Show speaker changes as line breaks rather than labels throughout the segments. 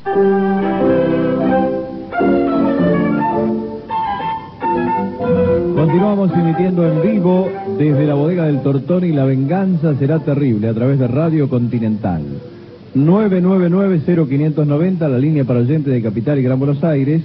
Continuamos emitiendo en vivo desde la bodega del Tortón y la venganza será terrible a través de Radio Continental. 999-0590, la línea para oyentes de Capital y Gran Buenos Aires.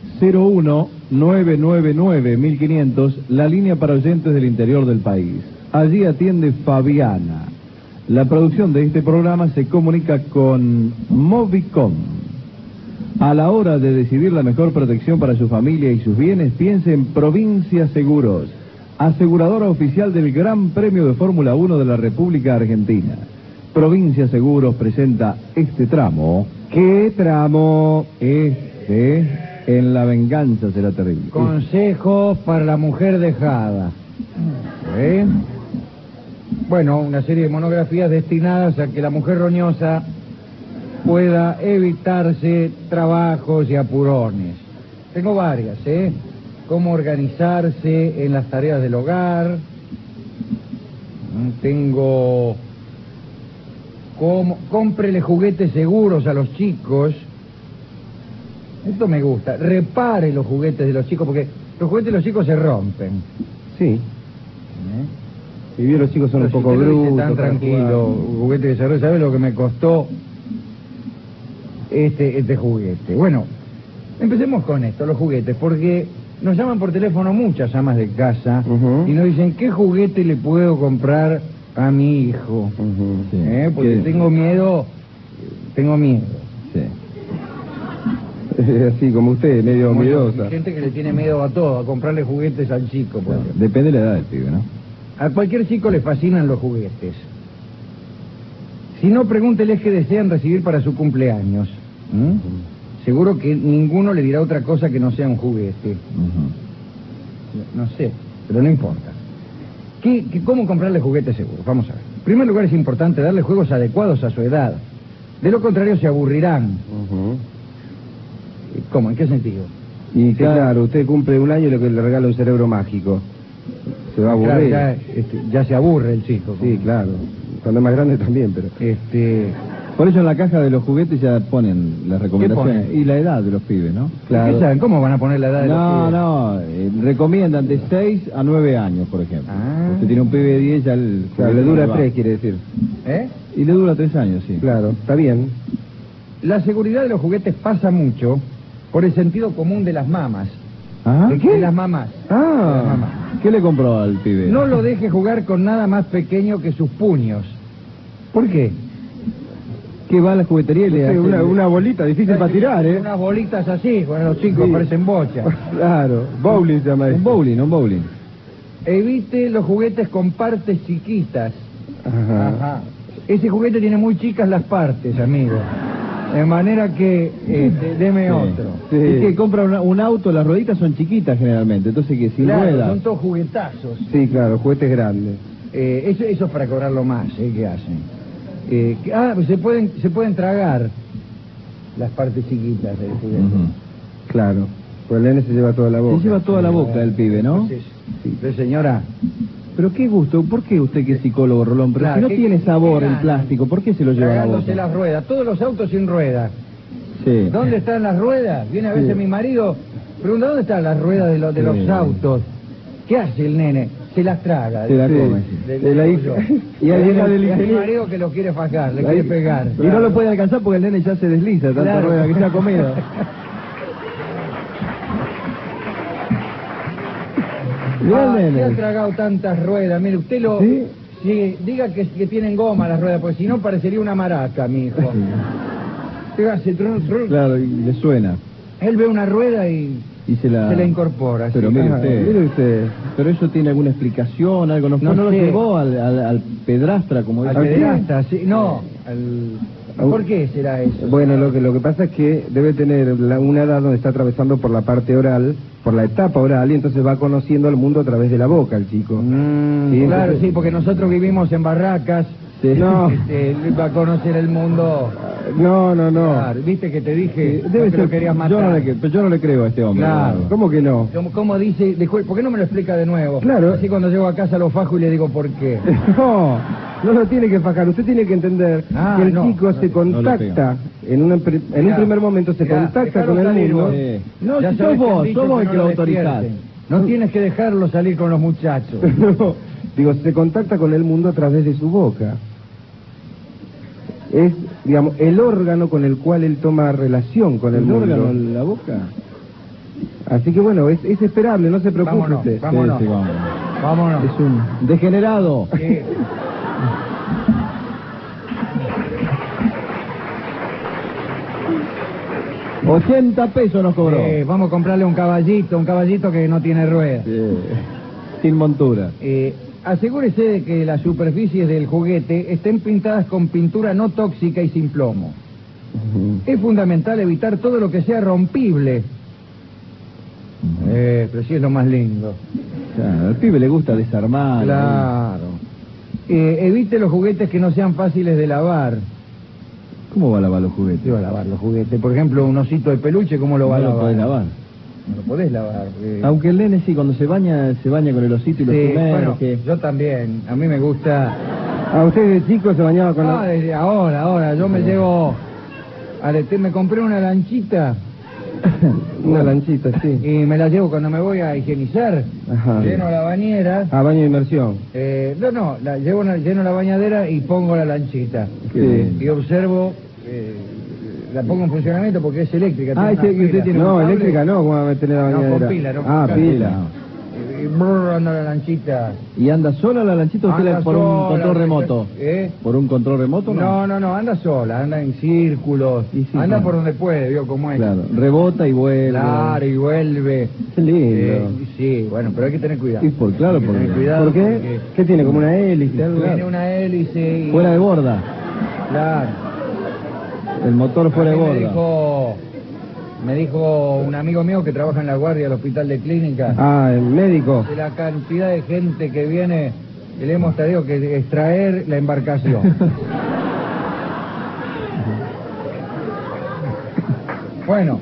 01-999-1500, la línea para oyentes del interior del país. Allí atiende Fabiana. La producción de este programa se comunica con Movicom. A la hora de decidir la mejor protección para su familia y sus bienes, piense en Provincia Seguros, aseguradora oficial del Gran Premio de Fórmula 1 de la República Argentina. Provincia Seguros presenta este tramo. ¿Qué tramo? En la venganza será terrible.
Consejos para la mujer dejada. Bueno, una serie de monografías destinadas a que la mujer roñosa pueda evitarse trabajos y apurones. Tengo varias, Cómo organizarse en las tareas del hogar. Tengo... Cómprele juguetes seguros a los chicos. Esto me gusta. Repare los juguetes de los chicos, porque los juguetes de los chicos se rompen.
Sí. Y bien, los chicos son un poco brutos.
Tan tranquilo. Juguete de desarrollo. ¿Sabes lo que me costó este juguete? Bueno, empecemos con esto, los juguetes, porque nos llaman por teléfono muchas amas de casa y nos dicen, ¿qué juguete le puedo comprar a mi hijo? Porque tengo miedo. Sí.
Así como usted, medio miedosa.
Hay gente que le tiene miedo a todo, a comprarle juguetes al chico.
Claro, depende de la edad del pibe, ¿no?
A cualquier chico le fascinan los juguetes. Si no, pregúnteles qué desean recibir para su cumpleaños. Seguro que ninguno le dirá otra cosa que no sea un juguete. No sé, pero no importa. ¿Cómo comprarle juguetes seguros? Vamos a ver. En primer lugar, es importante darle juegos adecuados a su edad. De lo contrario, se aburrirán. ¿Cómo? ¿En qué sentido?
Y claro, usted cumple un año y lo que le regala un cerebro mágico. Se va a aburrir.
Claro, ya se aburre el chico.
Sí, claro. Cuando es más grande también, pero...
Por eso en la caja de los juguetes ya ponen las recomendaciones.
¿Qué ponen?
Y la edad de los pibes, ¿no?
Claro. ¿Qué saben? ¿Cómo van a poner la edad de los pibes?
No, recomiendan de 6 a 9 años, por ejemplo. Usted tiene un pibe de 10, ya el...
Claro, le dura 3, quiere decir.
Y le dura 3 años, sí.
Claro, está bien.
La seguridad de los juguetes pasa mucho por el sentido común de las mamas.
¿De
qué? De las mamás. De las mamás.
¿Qué le compró al pibe?
No lo deje jugar con nada más pequeño que sus puños. ¿Por qué?
Que va a la juguetería y le hace...
Una bolita difícil para tirar,
Unas bolitas así, con los chicos parecen bochas.
Claro, bowling se llama eso.
Un bowling.
Evite los juguetes con partes chiquitas.
Ajá.
Ese juguete tiene muy chicas las partes, amigo. De manera que deme otro.
Sí. Es que compra un auto, las rueditas son chiquitas generalmente, entonces que sin ruedas.
Son todos juguetazos.
Sí, claro, juguetes grandes.
Eso es para cobrarlo más, ¿qué hacen? Pues se pueden tragar las partes chiquitas del juguete.
Claro, pues el nene se lleva toda la boca.
Se lleva toda la boca el pibe, ¿no?
Sí. Pero señora...
Pero qué gusto, ¿por qué usted que es psicólogo, Rolón? Pero si no tiene sabor el plástico, ¿por qué se lo lleva a la boca?
Tragándose las ruedas, todos los autos sin ruedas.
Sí.
¿Dónde están las ruedas? Viene a veces mi marido, pregunta, ¿dónde están las ruedas de los autos? ¿Qué hace el nene? Se las traga.
Se la come.
Y hay mi marido que lo quiere fajar, le quiere pegar.
Y no lo puede alcanzar porque el nene ya se desliza, tanta rueda que se ha comido.
Se ha tragado tantas ruedas, mire, usted lo... ¿Sí? Diga que tienen goma las ruedas, porque si no parecería una maraca, mi hijo.
Claro, y le suena.
Él ve una rueda y se la incorpora.
Pero mire usted, pero eso tiene alguna explicación, algo. No lo llevó al pedrastra, como dice.
Al pedrastra, sí, no. ¿Por qué será eso?
Bueno, lo que pasa es que debe tener una edad donde está atravesando por la parte oral, por la etapa oral, y entonces va conociendo el mundo a través de la boca el chico.
Claro, sí, porque nosotros vivimos en barracas
Sí.
No.
Va a conocer el mundo.
No.
Claro, viste que te dije que lo querías matar.
Yo no le creo a este hombre.
Claro.
¿Cómo que no?
¿Cómo dice? ¿Por qué no me lo explica de nuevo?
Claro.
Así cuando llego a casa lo fajo y le digo por qué.
No lo tiene que fajar. Usted tiene que entender que el chico se contacta, en un primer momento se contacta con el mundo.
No,
Ya
si
sabes
sos
que han
vos,
dicho
sos vos
que
el que
no
lo
lo
autorizás.
despierten. No tienes que dejarlo salir con los muchachos.
No, digo, se contacta con el mundo a través de su boca. Es, digamos, el órgano con el cual él toma relación con el mundo.
órgano en la boca?
Así que bueno, es esperable, no se preocupe
Vámonos,
usted.
vámonos.
Sí, vámonos.
Vámonos.
Es un degenerado.
Sí.
80 pesos nos cobró.
Vamos a comprarle un caballito que no tiene ruedas.
Sí. Sin montura.
Asegúrese de que las superficies del juguete estén pintadas con pintura no tóxica y sin plomo. Es fundamental evitar todo lo que sea rompible. Pero sí es lo más lindo.
Claro, al pibe le gusta desarmar.
Claro. Evite los juguetes que no sean fáciles de lavar.
¿Cómo va a lavar los juguetes?
¿Qué va a lavar los juguetes? Por ejemplo, un osito de peluche, ¿cómo lo va a
No lo
lavar?
podés lavar.
No lo podés lavar.
Aunque el nene sí, cuando se baña con el osito y lo
Sí,
sumerge.
bueno, yo también. A mí me gusta...
¿A usted de chico se bañaba con
No, desde ahora. Yo me llevo... me compré una lanchita
una lanchita, sí?
y me la llevo cuando me voy a higienizar.
Ajá.
Lleno la bañera.
A baño de inmersión.
Lleno la bañadera y pongo la lanchita.
Sí.
Y observo... la pongo en funcionamiento porque es eléctrica.
Ah,
tiene
ese
una
que usted
pila.
tiene
No,
un cable.
eléctrica no, ¿cómo va a meter la
No,
bañadera?
con pila, no,
Ah,
con
pila.
Y anda la lanchita.
¿Y anda sola la lanchita o
Anda
por un
sola,
control remoto?
¿Eh?
¿Por un control remoto no?
No, anda sola, anda en círculos,
Y sí,
anda
claro.
por donde puede, vio cómo es.
Claro, rebota y vuelve.
Claro, y vuelve.
Qué lindo.
Sí, bueno, pero hay que tener cuidado.
Sí, claro,
Hay que tener
porque...
cuidado
¿Por qué?
porque
¿Qué tiene? ¿Como una hélice? Algo?
tiene una hélice y...
Fuera de borda.
Claro.
El motor fuera
A
de
mí
borda.
me dijo un amigo mío que trabaja en la guardia del hospital de clínica,
Ah, el médico.
de la cantidad de gente que viene, que le hemos tenido que extraer la embarcación. Bueno,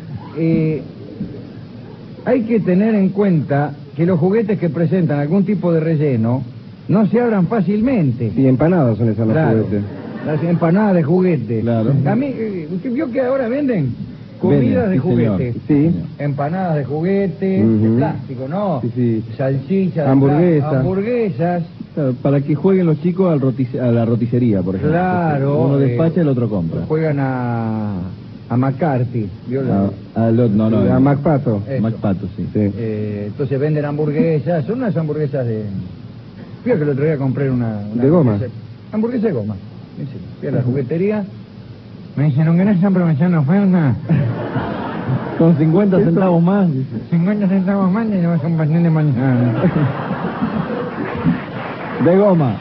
hay que tener en cuenta que los juguetes que presentan algún tipo de relleno no se abran fácilmente.
Sí, empanadas son esas los
Claro,
juguetes.
las empanadas de juguete.
Claro.
A mí, ¿usted vio que ahora venden comidas de
Venden, sí,
juguete?
señor. Sí.
Empanadas de juguete, de
Ujú.
plástico, ¿no?
Sí, sí.
Salchichas,
Hamburguesas.
hamburguesas.
Claro, para que jueguen los chicos a la roticería, por ejemplo.
Claro.
Uno despacha y el otro compra.
Juegan a McCarthy. ¿vio?
No.
A MacPato.
Eso.
MacPato, sí.
Sí.
Entonces venden hamburguesas, son unas hamburguesas de... Fíjate que el otro día compré una
¿De goma?
Hamburguesa de goma. Sí, fui a la juguetería, me dijeron que no están aprovechando oferta.
Con 50 centavos más. dice.
50 centavos más y llevas un pastel de mañana.
De goma.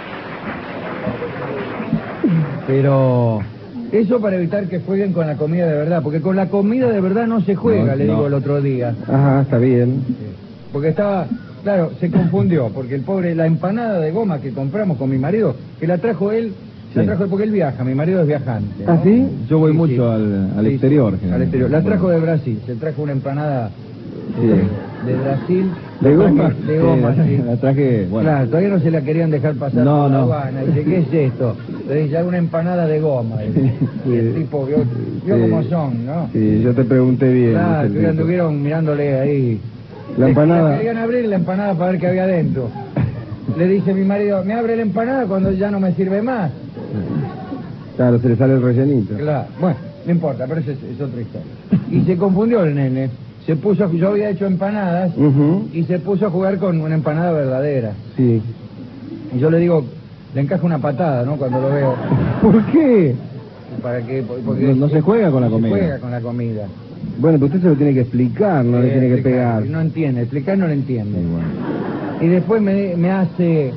Pero eso para evitar que jueguen con la comida de verdad, porque con la comida de verdad no se juega,
No,
le
no.
digo el otro día.
Ajá, está bien.
Porque estaba, claro, se confundió, porque el pobre, la empanada de goma que compramos con mi marido, que la trajo él, la
Sí.
trajo él porque él viaja, mi marido es viajante. ¿no?
¿Ah, sí?
Yo voy
Sí,
mucho
sí.
al
Sí,
exterior.
sí, al
generalmente.
exterior. La trajo de Brasil, se trajo una empanada
Sí.
de Brasil.
¿De goma?
De goma, sí.
La traje, bueno.
Claro, todavía no se la querían dejar pasar
No,
por la
no.
aduana. Dice, ¿qué es esto? Le dije, una empanada de goma. Y el tipo vio
Sí.
cómo son, ¿no?
Sí, yo te pregunté bien.
Claro,
dice
que
el tipo.
anduvieron mirándole ahí.
La empanada.
Le querían abrir la empanada para ver qué había adentro. Le dice mi marido, me abre la empanada cuando ya no me sirve más.
Claro, se le sale el rellenito.
Claro, bueno, no importa, pero eso es otra historia. Y se confundió el nene. Se puso, yo había hecho empanadas
Ujú.
y se puso a jugar con una empanada verdadera.
Sí.
Y yo le digo, le encajo una patada, ¿no? Cuando lo veo.
¿Por qué?
¿Para qué? Porque
No se juega con la
no
comida.
Se juega con la comida.
Bueno, pero usted se lo tiene que explicar, no le tiene que
Explicar,
pegar.
No entiende, explicar no le entiende.
Sí, bueno.
Y después me hace,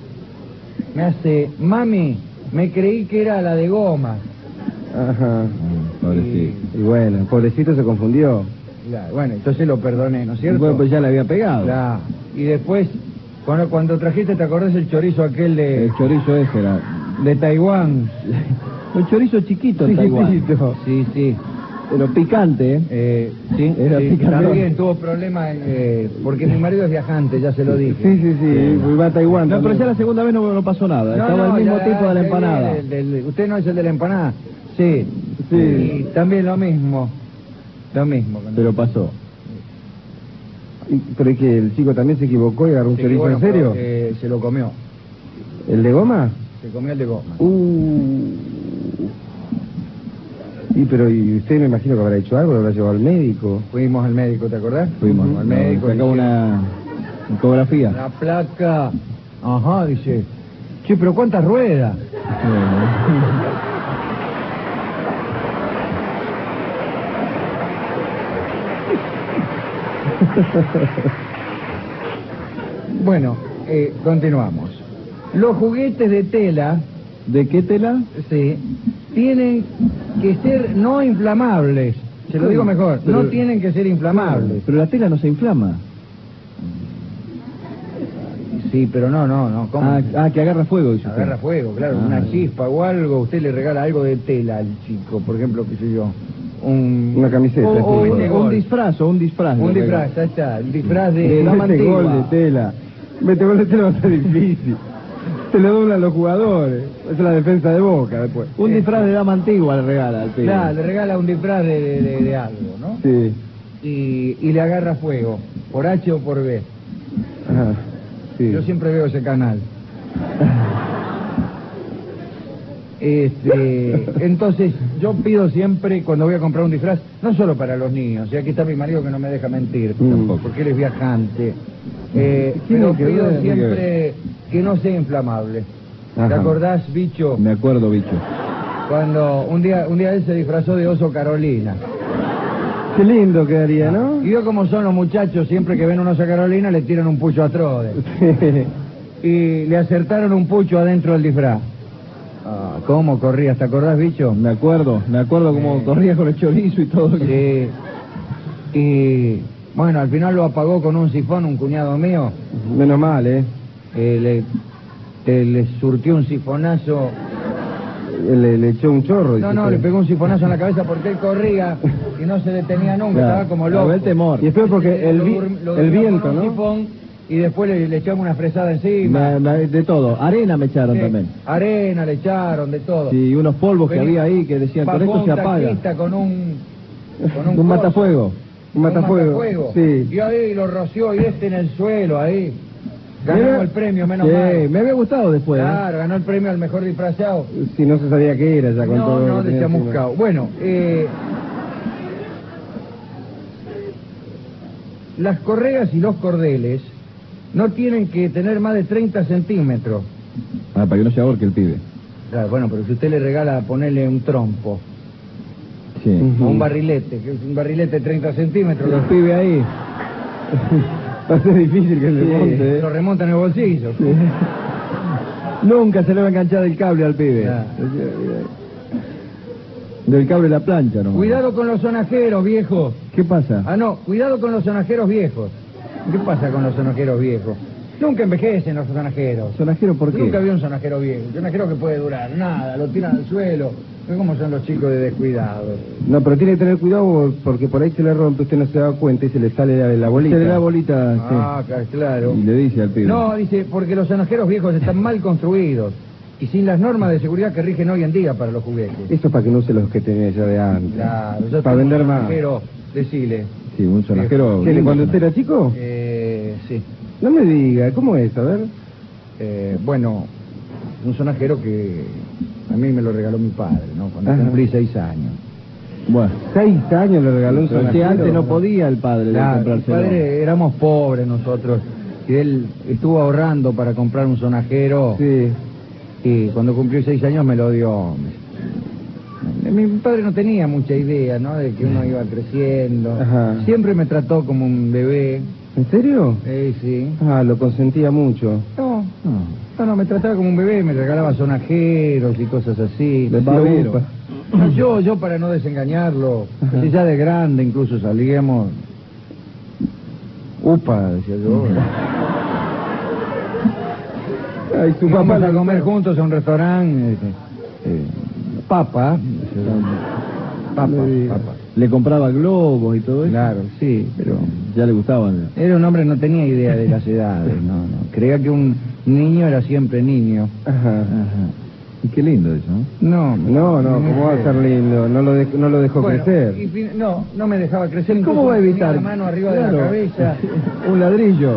mami, me creí que era la de goma.
Ajá.
Pobrecito.
Y bueno, el pobrecito se confundió.
Claro, bueno, entonces lo perdoné, ¿no es cierto?
Bueno, pues ya le había pegado.
Claro. Y después, cuando trajiste, ¿te acordás el chorizo aquel de...
El chorizo ese era.
De Taiwán.
Un chorizo chiquito en
Chiquitito.
Taiwán.
Sí, sí.
Pero picante, ¿eh?
Sí,
Era
sí,
picante.
también tuvo problemas porque mi marido es viajante, ya se lo dije.
Sí, va a Taiwán.
No, pero
también.
ya la segunda vez no pasó nada. Estaba el mismo
ya,
tipo de la
el
empanada.
¿Usted no es el de la empanada? Sí.
Sí.
Y también lo mismo. Lo mismo.
Pero pasó.
Pero es que el chico también se equivocó y agarró un
Sí,
chorizo,
bueno,
¿en serio?
pero, se lo comió.
¿El de goma?
Se comió el de goma.
¿Y usted me imagino que habrá hecho algo? ¿Lo habrá llevado al médico?
Fuimos al médico, ¿te acordás?
Fuimos
al médico.
Sacó una ecografía.
La placa. Ajá, dice. Che, pero ¿cuántas ruedas? Bueno, continuamos. Los juguetes de tela,
¿De qué tela?
sí, tienen que ser no inflamables. Se lo digo mejor,
Pero-
no tienen que ser inflamables.
Pero la tela no se inflama.
Sí, pero no. ¿Cómo?
Que agarra fuego, dice usted.
Agarra fuego, claro,
Ah.
una chispa o algo. Usted le regala algo de tela al chico, por ejemplo, qué sé yo,
Una camiseta.
O
sí.
un disfraz,
Un disfraz, ahí está, el disfraz de dama
Mete gol
antigua.
de tela. Mete gol de tela va a ser difícil. Se le doblan los jugadores. Esa es la defensa de Boca después.
Un disfraz de dama antigua le regala al pibe.
Claro, le regala un disfraz de algo, ¿no?
Sí.
Y le agarra fuego, por H o por B.
Ajá. Sí.
Yo siempre veo ese canal. Entonces, yo pido siempre, cuando voy a comprar un disfraz, no solo para los niños, y aquí está mi marido que no me deja mentir,
Tampoco.
porque él es viajante,
Tiene
pero
que
pido
ver,
siempre que no sea inflamable. ¿Te
Ajá.
acordás, bicho?
Me acuerdo, bicho.
Cuando un día él se disfrazó de oso Carolina.
Qué lindo quedaría, ¿no?
Y vio cómo son los muchachos, siempre que ven un oso Carolina le tiran un pucho a Trode. Y le acertaron un pucho adentro del disfraz. Ah, ¿cómo corría? ¿Te acordás, bicho?
Me acuerdo cómo corría con el chorizo y todo.
Sí. Y bueno, al final lo apagó con un sifón un cuñado mío.
Menos mal, ¿eh?
Le surtió un sifonazo.
Le echó un chorro.
No,
dice
le
usted.
pegó un sifonazo en la cabeza porque él corría y no se detenía nunca,
Claro,
estaba como
le
loco.
agarró el temor.
Y es peor porque
Lo
el
durmió
viento,
con un
¿no?
sifón y después le echamos una fresada encima.
De todo. Arena me echaron
Sí,
también.
arena le echaron, de todo.
Sí, unos polvos que
Vení,
había ahí que decían, con
bajó
esto se
un
apaga.
taxista con un
Un
coso,
matafuego.
Un matafuego. Sí.
Y ahí lo roció y en el suelo, ahí. Ganó
Mira.
el premio, menos
Sí,
mal.
me había gustado después.
Claro, ganó el premio al mejor disfrazado.
Si no se sabía qué era ya con todo lo
No,
que tenía encima.
desamuscado. Bueno, las correas y los cordeles no tienen que tener más de 30 centímetros.
Para que no se ahorque el pibe.
Claro, bueno, pero si usted le regala ponerle un trompo
Sí.
o un barrilete, que es un barrilete de 30 centímetros,
Los pibes ahí.
Va a ser difícil que se monte, ¿eh?
lo remonta en el bolsillo.
Nunca se le va a enganchar el cable al pibe.
Claro.
Del cable de la plancha, ¿no?
Cuidado con los sonajeros, viejo.
¿Qué pasa?
Ah, no, cuidado con los sonajeros viejos. ¿Qué pasa con los sonajeros viejos? Nunca envejecen los sonajeros.
¿Sonajero por qué?
Nunca vi un sonajero viejo. Un sonajero que puede durar nada, lo tiran al suelo. ¿Ve cómo son los chicos de descuidados?
No, pero tiene que tener cuidado porque por ahí se le rompe, usted no se da cuenta y se le sale la bolita.
Se le da bolita,
Ah, claro.
sí. Y le dice al pibe.
No, dice, porque los sonajeros viejos están mal construidos y sin las normas de seguridad que rigen hoy en día para los juguetes.
Eso es para que no use los que tenía ya de antes.
Claro, yo
Para
tengo
vender
un
más.
sonajero, decile.
Sí, un sonajero.
¿Qué,
lindo
cuando usted
sonajero.
era chico?
Sí.
No me diga, ¿cómo es? A ver.
Bueno, un sonajero que a mí me lo regaló mi padre, ¿no? Cuando
Ajá.
cumplí 6 años.
Bueno.
6 años le regaló un
Pero si
sonajero.
antes no podía el padre de
Claro, mi
comprárselo.
padre, éramos pobres nosotros, y él estuvo ahorrando para comprar un sonajero,
Sí.
y cuando cumplió 6 años me lo dio. Mi padre no tenía mucha idea, ¿no?, de que uno iba creciendo.
Ajá.
Siempre me trató como un bebé.
¿En serio?
Sí.
Ah, lo consentía mucho.
No, me trataba como un bebé, me regalaba sonajeros y cosas así.
Le
babero.
upa.
No, yo para no desengañarlo, así ya de grande incluso salíamos. Upa, decía yo.
Ay, su papá
Vamos a
le
comer
gustaba.
juntos a un restaurante. Papa. Papa.
Le compraba globos y todo eso.
Claro, sí, pero
Ya le gustaban.
era un hombre que no tenía idea de las edades, no. Creía que un niño era siempre niño.
Ajá.
Ajá. Y qué lindo eso, ¿no?
No, ¿cómo va a ser lindo? No lo dejó
Bueno,
crecer.
No me dejaba crecer.
¿Cómo va a
Incluso
evitar?
tenía la mano arriba de
Claro.
la cabeza.
Un ladrillo.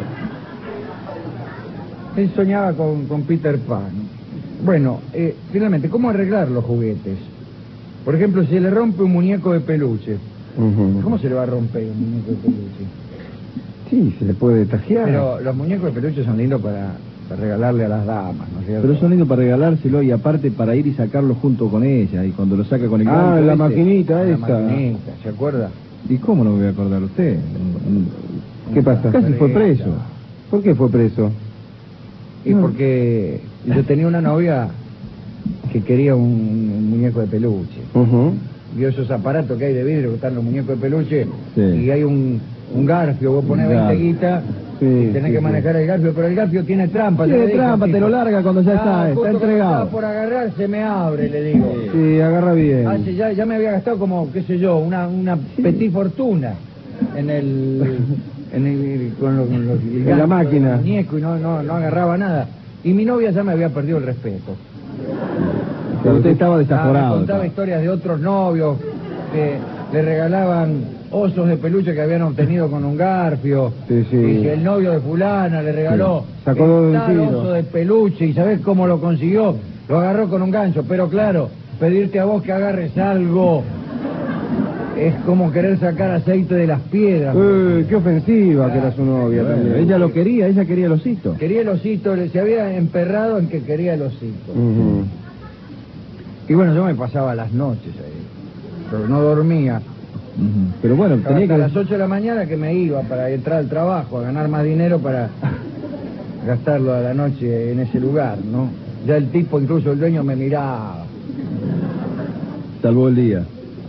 Él soñaba con Peter Pan. Bueno, finalmente, ¿cómo arreglar los juguetes? Por ejemplo, si se le rompe un muñeco de peluche,
Ujú.
¿cómo se le va a romper un muñeco de peluche?
Sí, se le puede tajear.
Pero los muñecos de peluche son lindos para regalarle a las damas, ¿no es cierto?
Pero son lindos para regalárselo y aparte para ir y sacarlo junto con ella. Y cuando lo saca con el
Ah,
gancho
la
ese-
maquinita
La
esa.
maquinita, ¿se acuerda?
¿Y cómo no me voy a acordar usted?
¿Qué pasa?
Casi fue preso.
¿Por qué fue preso?
Y porque yo tenía una novia que quería un muñeco de peluche.
Ujú.
Vio esos aparatos que hay de vidrio que están los muñecos de peluche,
Sí.
y hay un garfio, vos pones
Un
20
garfio.
guitas
Sí,
y tenés
sí,
que
sí.
manejar el garfio, pero el garfio tiene trampa.
Tiene
yo le dije,
trampa, te
tipo,
lo larga cuando ya está
justo cuando
entregado.
estaba por agarrar, se me abre, le digo.
Sí, agarra bien.
Ya me había gastado como, qué sé yo, una petit fortuna en el... con los
En la
ganchos
máquina.
del muñeco, y no agarraba nada. Y mi novia ya me había perdido el respeto.
Pero usted estaba
Me
desaforado.
contaba historias de otros novios que le regalaban osos de peluche que habían obtenido con un garfio.
Sí, sí.
Y si el novio de fulana le regaló
Sí. Sacó dos
tal
vencidos.
oso de peluche, y ¿sabés cómo lo consiguió? Lo agarró con un gancho. Pero claro, pedirte a vos que agarres algo es como querer sacar aceite de las piedras.
Qué ofensiva que era su novia
Bueno,
también.
ella lo quería, ella quería el osito.
Quería el osito, se había emperrado en que quería el osito.
Ujú.
Y bueno, yo me pasaba las noches ahí, pero no dormía.
Ujú. Pero bueno, tenía
Hasta
que...
las 8 de la mañana que me iba para entrar al trabajo, a ganar más dinero para gastarlo a la noche en ese lugar, ¿no? Ya el tipo, incluso el dueño, me miraba.
Salvó el día.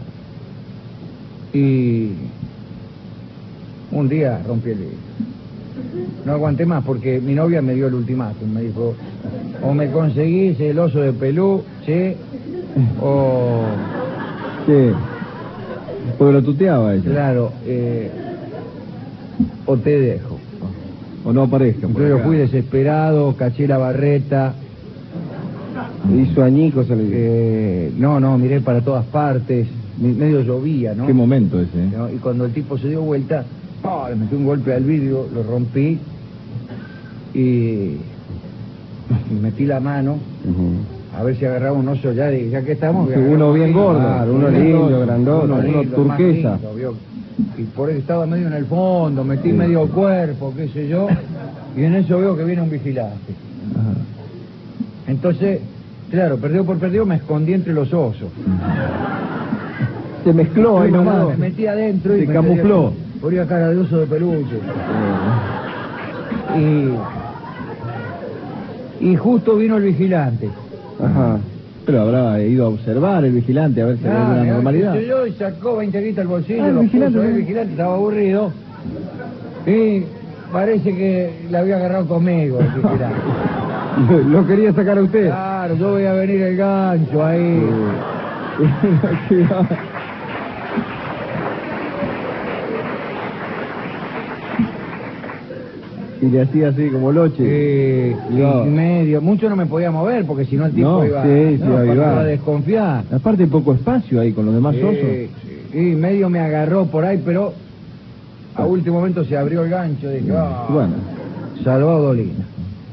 Y un día rompí el vidrio. No aguanté más porque mi novia me dio el ultimátum. Me dijo, o me conseguís el oso de peluche, o...
Sí. Porque lo tuteaba ella.
Claro, o te dejo.
O no aparezca. por
Entonces yo
acá.
fui desesperado, caché la barreta.
Hizo añicos se le dio.
No, miré para todas partes. Medio llovía, ¿no?
Qué momento ese, ¿eh?
¿No? Y cuando el tipo se dio vuelta, le metí un golpe al vidrio, lo rompí y metí la mano
Ujú.
a ver si agarraba un oso ya que estamos.
Sí, uno bien gordo.
Claro, uno
Un
lindo,
oso,
grandote.
uno
lindo, más
turquesa.
lindo, ¿vio? Y por eso estaba medio en el fondo, metí medio cuerpo, qué sé yo, y en eso veo que viene un vigilante.
Ajá.
Entonces, claro, perdido por perdido me escondí entre los osos.
Se mezcló ahí
Me
nomás.
metí adentro y
Se
me
camufló.
ponía cara de oso de peluche. Y justo vino el vigilante.
Ajá.
Pero habrá ido a observar el vigilante a ver si había alguna normalidad.
Yo y sacó 20 guitas al bolsillo,
El
los
vigilante,
puso, el
¿no?
vigilante estaba aburrido. Y parece que la había agarrado conmigo el vigilante.
Lo quería sacar a usted.
Claro, yo voy a venir el gancho ahí.
Y le hacía así como loche.
Y medio, mucho no me podía mover porque si no el tipo
No,
iba,
sí, sí, iba a
iba
vivar.
a desconfiar.
Aparte hay poco espacio ahí con los demás osos.
Y medio me agarró por ahí, pero a último momento se abrió el gancho. Dije,
Bueno.
salvado Dolina.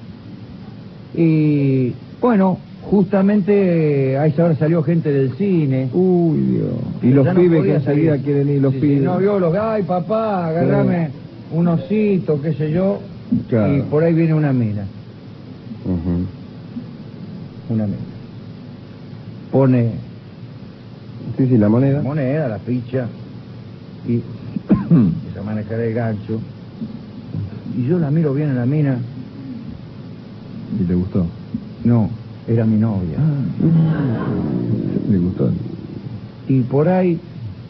Y bueno, justamente a esa hora salió gente del cine.
Uy, Dios. Y los
Ya no
pibes que
podía
enseguida
salir.
quieren ir, los
Sí,
pibes.
no vio los, ay papá, agarrame un osito, qué sé yo.
Claro.
Y por ahí viene una mina.
Ujú.
Una mina. Pone
Sí, la moneda.
la moneda, la ficha, y empieza a manejar el gancho. Y yo la miro bien a la mina.
¿Y le gustó?
No, era mi novia.
Le gustó.
Y por ahí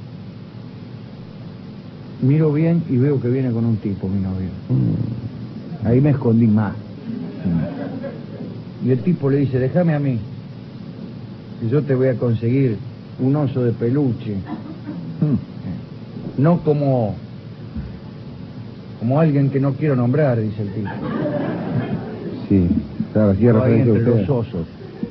miro bien y veo que viene con un tipo, mi novia. Ahí me escondí más. Y el tipo le dice, déjame a mí, y yo te voy a conseguir un oso de peluche. No como alguien que no quiero nombrar, dice el tipo.
Sí, claro, hacía referencia a
entre
usted.
los osos.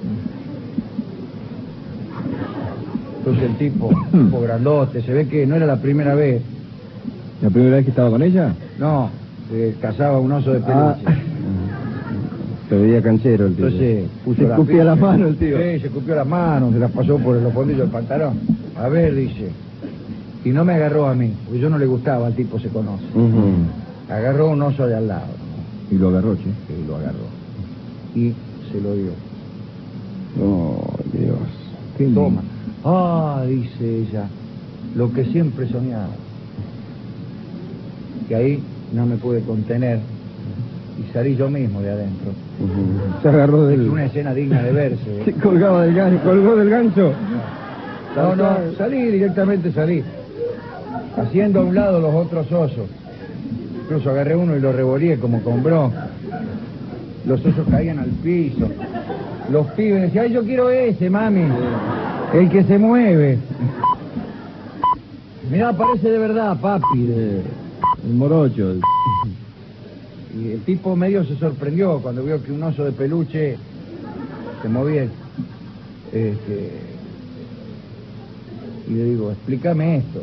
Entonces el tipo grandote, se ve que no era la primera vez.
¿La primera vez que estaba con ella?
No, cazaba un oso de peluche.
Se veía canchero el tío.
Entonces puso
Se escupía la mano el tío.
Sí, se escupió las manos, se las pasó por los fondillos del pantalón. A ver, dice. Y no me agarró a mí, porque yo no le gustaba, al tipo se conoce. Agarró un oso de al lado.
Y lo agarró, che.
Y lo agarró. Y se lo dio.
Oh, Dios.
Qué lindo.
Toma. Ah, dice ella, lo que siempre soñaba. Que ahí no me pude contener y salí yo mismo de adentro.
Se agarró
Es
del...
una escena digna de verse.
Se colgaba del gancho, colgó del gancho.
No, salí, directamente salí. Haciendo a un lado los otros osos. Incluso agarré uno y lo revolví como con bro. Los osos caían al piso. Los pibes decían, ay, yo quiero ese, mami. El que se mueve. Mirá, parece de verdad, papi.
El morocho.
Y el tipo medio se sorprendió cuando vio que un oso de peluche se movía. Y le digo, explícame esto.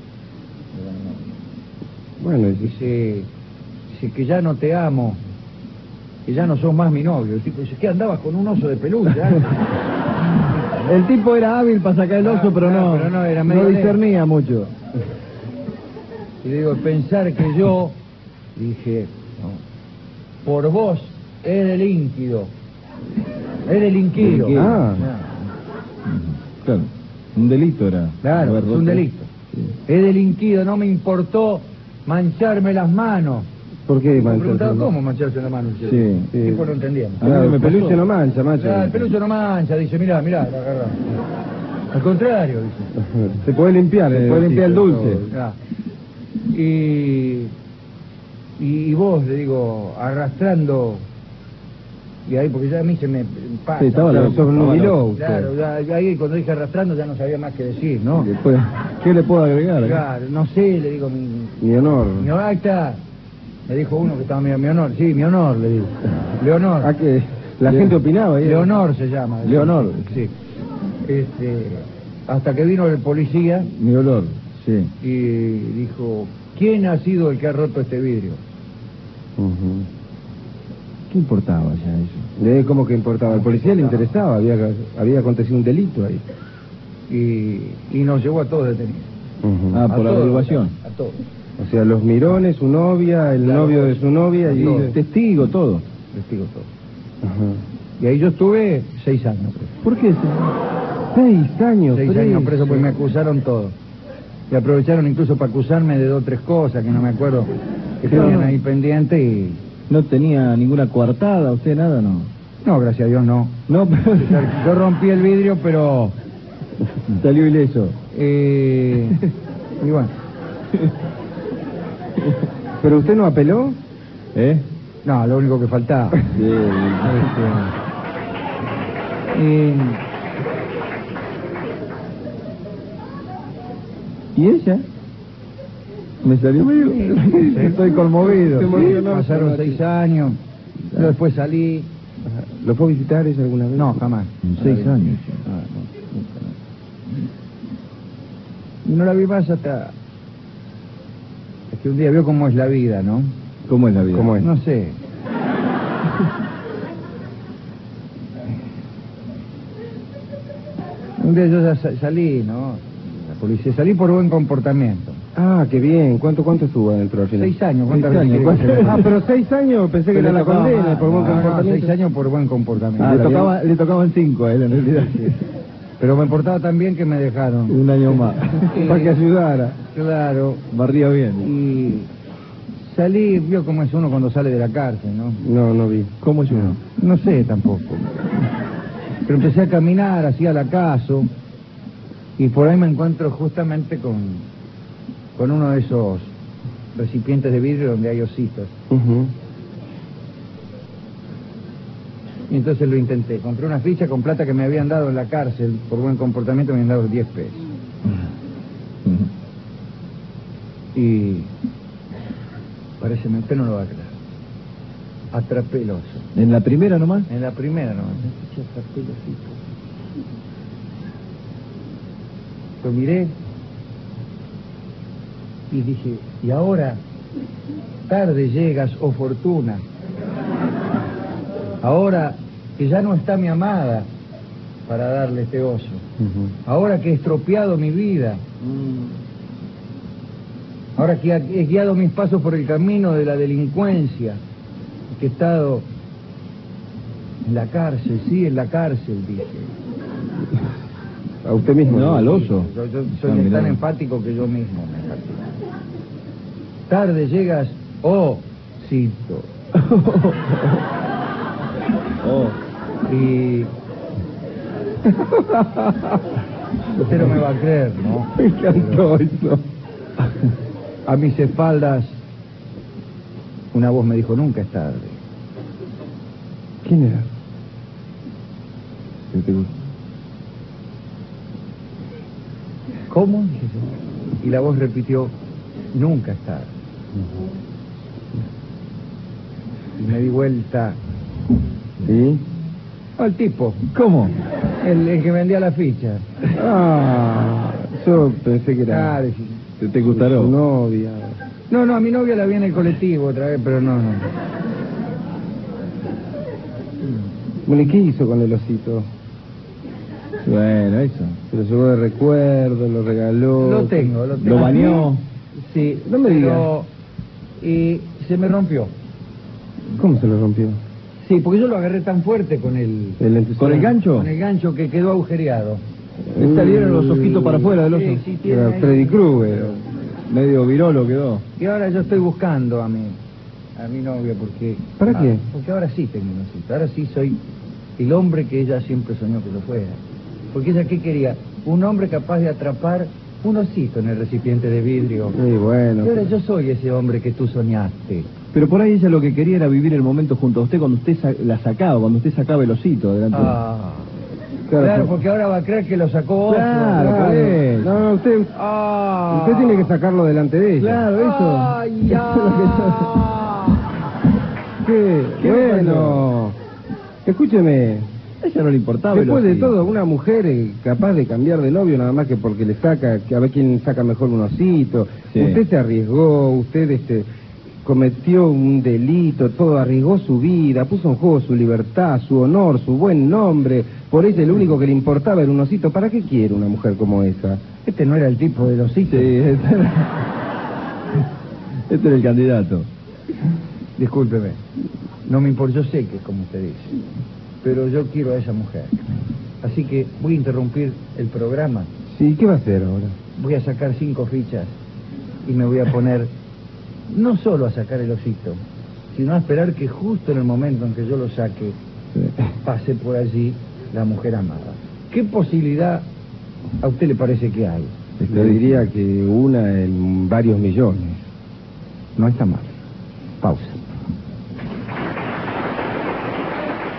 Bueno,
Dice que ya no te amo, que ya no sos más mi novio. El tipo dice, ¿qué andabas con un oso de peluche?
El tipo era hábil para sacar el oso, pero no
era medio
no discernía mucho.
Y le digo, pensar que yo, dije, no, por vos he delinquido. He delinquido.
Ah.
Claro, un delito era.
Claro,
haber
es un
roto.
delito.
Sí.
He delinquido, no me importó mancharme las manos.
¿Por qué
Me
mancharse?
preguntaba, ¿cómo mancharse las manos?
Sí,
El
sí.
tipo no entendía.
Claro, el peluche
pasó.
no mancha, macho.
Claro, el peluche no mancha, dice, mirá, la agarra. Al contrario, dice.
Se puede limpiar,
Se puede limpiar el dulce.
Claro. Y vos, le digo, arrastrando, y ahí, porque ya a mí se me pasa.
Sí, estaba
Claro,
loco,
sos un
estaba
nubiló
loco.
usted.
Claro, ya ahí cuando dije arrastrando ya no sabía más qué decir, ¿no?
Después, ¿qué le puedo agregar?
Claro, no sé, le digo,
Mi honor.
mi honor, ahí está. Me dijo uno que estaba mi honor, sí, mi honor, le digo. Leonor.
Ah, que la gente opinaba. ¿eh?
Leonor se llama.
Leonor.
Sí. Hasta que vino el policía
Mi olor, sí.
y dijo, ¿quién ha sido el que ha roto este vidrio?
Ujú.
¿Qué importaba ya eso?
De cómo que importaba, al policía le interesaba, había acontecido un delito ahí.
Y nos llevó a todos detenidos.
Ujú.
Ah,
A
por
todos,
averiguación.
A todos.
O sea, los mirones, su novia, el
Claro,
novio de su novia y...
todo.
Testigo, todo.
Testigo todos.
Ajá.
Y ahí yo estuve 6 años preso.
¿Por qué?
6 años
6 años preso, pues me acusaron todo. Y aprovecharon incluso para acusarme de 2 o 3 cosas que no me acuerdo, que
Pero
tenían
no.
ahí pendiente y...
¿No tenía ninguna coartada, usted nada, no?
No, gracias a Dios no.
No,
Yo rompí el vidrio, pero...
salió ileso.
Y bueno,
¿Pero usted no apeló?
¿Eh?
no, lo único que faltaba.
Sí. ¿Y ella? Me salió medio... Estoy conmovido.
Se emocionó.
Pasaron 6 años, yo después salí...
Ajá. ¿Lo fue a visitar ella alguna vez?
No, jamás.
6 años.
Ah, no. Y no la vi más hasta... Es que un día vio cómo es la vida, ¿no?
¿Cómo es la vida?
¿Cómo es?
No sé. Un día yo ya salí, ¿no? La policía, salí por buen comportamiento.
Ah, qué bien. ¿Cuánto estuvo adentro al final?
6 años,
6
¿cuántas
años,
veces querés que
Ah, pero 6 años, pensé que
Pero
era
le
la
tocaba
condena
más.
por buen
No,
comportamiento.
6 años por buen comportamiento.
Ah, le tocaban 5 a él en realidad.
Pero me portaba tan bien que me dejaron.
Un año más.
Para que ayudara.
Claro.
Barría bien.
Y salí, vio cómo es uno cuando sale de la cárcel, ¿no?
No, no vi.
¿Cómo es uno?
No sé tampoco. Pero empecé a caminar, hacía la caso, y por ahí me encuentro justamente con uno de esos recipientes de vidrio donde hay ositos.
Ujú.
Y entonces lo intenté. Compré una ficha con plata que me habían dado en la cárcel. Por buen comportamiento me habían dado 10 pesos. Y... parece que usted no lo va a creer. Atrapé el oso.
¿En la primera nomás?
En la primera nomás. Atrapé el osito. Lo miré y dije, y ahora, tarde llegas, oh fortuna. Ahora que ya no está mi amada para darle este oso. Ahora que he estropeado mi vida. Ahora que he guiado mis pasos por el camino de la delincuencia. Que he estado en la cárcel, sí, en la cárcel, dije.
¿A usted mismo?
No, al oso.
Yo soy tan enfático que yo mismo me enfatico. Tarde llegas, oh, cito. Y... usted no me va a creer, ¿no?
Me encantó eso.
A mis espaldas, una voz me dijo, nunca es tarde.
¿Quién era?
¿Cómo? Y la voz repitió, nunca es tarde. Y me di vuelta.
¿Sí?
Al tipo.
¿Cómo?
El que vendía la ficha.
Ah, yo pensé que era...
¿Te gustaron?
Su novia.
No, a mi novia la vi en el colectivo otra vez, pero no.
Bueno, ¿y qué hizo con el osito?
Bueno, eso.
Se lo llevó de recuerdo, lo regaló.
Lo tengo.
¿Lo bañó?
Sí.
No me digas.
Y se me rompió.
¿Cómo se lo rompió?
Sí, porque yo lo agarré tan fuerte con el...
¿Con el gancho?
Con el gancho que quedó agujereado.
Le salieron los ojitos para afuera del oso.
Sí,
Era
tiene
Freddy
ahí.
Krueger.
Medio virolo quedó.
Y ahora yo estoy buscando a mi novia porque...
¿Para qué?
Porque ahora sí tengo un osito. Ahora sí soy el hombre que ella siempre soñó que yo fuera. Porque ella, ¿qué quería? Un hombre capaz de atrapar un osito en el recipiente de vidrio.
Sí, bueno.
Y ahora yo soy ese hombre que tú soñaste.
Pero por ahí ella lo que quería era vivir el momento junto a usted cuando usted la sacaba, cuando usted sacaba el osito delante.
Claro, porque ahora va a creer que lo sacó otro.
Claro, pues.
No, usted tiene que sacarlo delante de ella.
Claro, eso.
Ay, ya.
Qué bueno. Escúcheme.
A ella no le importaba.
Después de
osito.
todo, una mujer capaz de cambiar de novio nada más que porque le saca, que a ver quién saca mejor un osito.
Sí.
Usted se arriesgó, usted cometió un delito, todo, arriesgó su vida, puso en juego su libertad, su honor, su buen nombre. Por ella lo único que le importaba era un osito. ¿Para qué quiere una mujer como esa?
Este no era el tipo del osito.
Sí, este era el candidato.
Discúlpeme. No me importa, yo sé que es como usted dice. Pero yo quiero a esa mujer. Así que voy a interrumpir el programa.
Sí, ¿qué va a hacer ahora?
Voy a sacar 5 fichas y me voy a poner no solo a sacar el osito, sino a esperar que justo en el momento en que yo lo saque, pase por allí la mujer amada. ¿Qué posibilidad a usted le parece que hay?
Le diría que una en varios millones.
No está mal. Pausa.